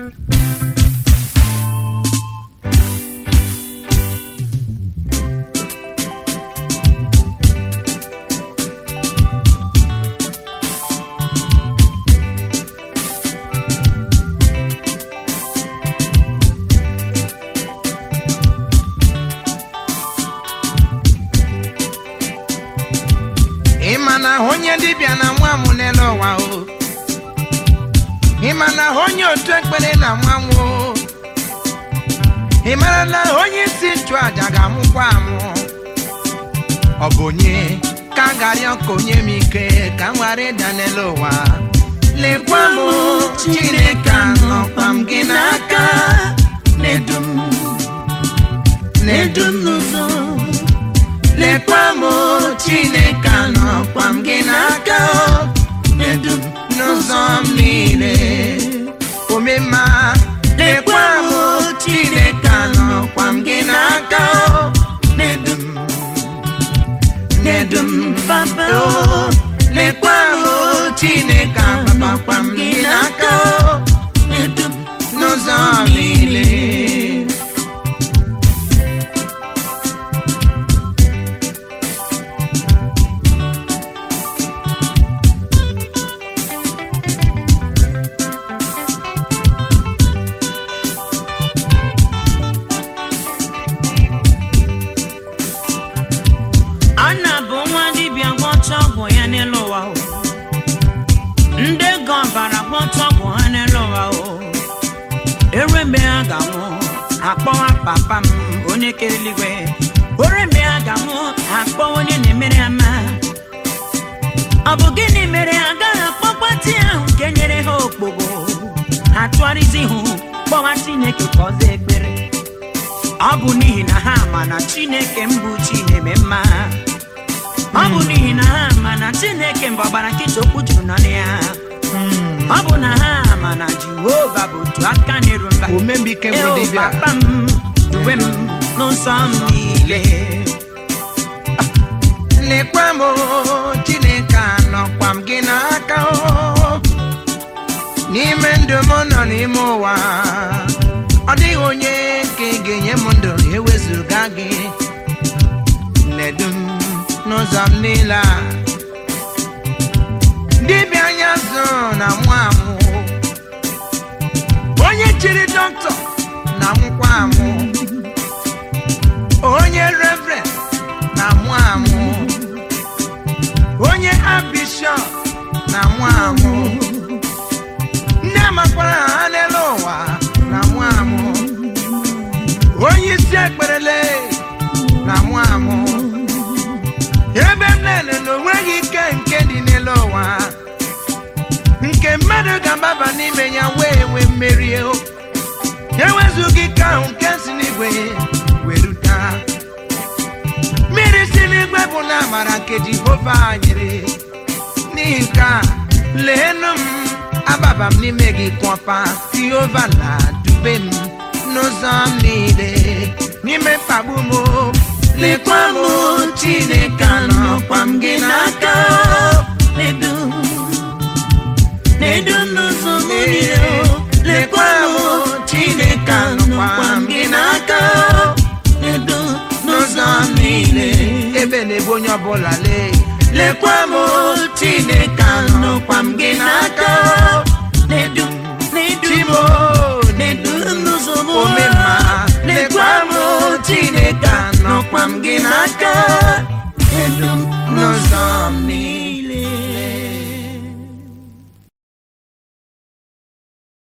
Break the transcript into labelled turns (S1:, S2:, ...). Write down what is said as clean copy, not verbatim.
S1: Imana honye dibia na mwamu nelo wa o. Imana honye otu ekpere na mwamu. Imana na honye si chwa jaga mukwa mu. Obonye kangari onkonye mike kamware danelo wa. Lekwa mu chineka no pamginaka. Nedum nuzo. Lekwa mu chineka no pamginaka. Nedum nuzo mnile. Umema lekwa mu chineka no pamginaka. Nedum papa lekwa mu chineka papa pamginaka. Nedum nuzo mnile. Papa onye keligwe ore me agamu akpo onye na-emere ama obu gini mere aga akpọkwati ahụ kenyere ha okpogo atụarizi hụ kpọwa Chineke koze ekpere ọ bụ n'ihi na ha ma na Chineke mbụ Chineme mma ọ bụ n'ihi na ha ma na Chineke mgbabara nkịta okwu juru na ya ọ bụ na ha ma na Jehova bụ otu aka na-eru mba omembike bụ dibịa papa m duwem n'ụzọ m niile lekwa m Chineke anọkwa m gị n'aka n'ime ndụ m nọ n'ime ụwa ọ dịghị onye nke ga-enye m ndụ ewezuga gị nedu m n'ụzọ m niile dibịa anya zụ na nwa amụ onye chiri dọkịta na nkwa amụ onye reverend na nwa amụ onye bishop na nwa amụ nne makwara ha n'elu ụwa na nwa amụ onye isi ekperele na nwa amụ ebe m nene na onweghị ike nke dị n'elu ụwa nke mmadụ ga-agbaba n'ime ya wee nwee mmeri ewezughị ike ahụ nke si n'igwe weruta mmiri si n'igwe bụ na amara nke Jehova nyere n'ihi nke a leenụ m agbaba m n'ime gị kwọpa Jehova na-dube m n'ụzọ m niile n'ime mkpagbu m lekwa m Chineke anọkwa m gị n'aka nedu n'ụzọ m niile lekwa m Chineke anọkwa m gị n'aka nedu n'ụzọ m niile ebe na-ebu onye ọbụla lekwa m Chineke anọkwa m gị n'aka nedu n'ụzọ m omemma lekwa m Chineke anọkwa m gị n'aka nedu n'ụzọ m niile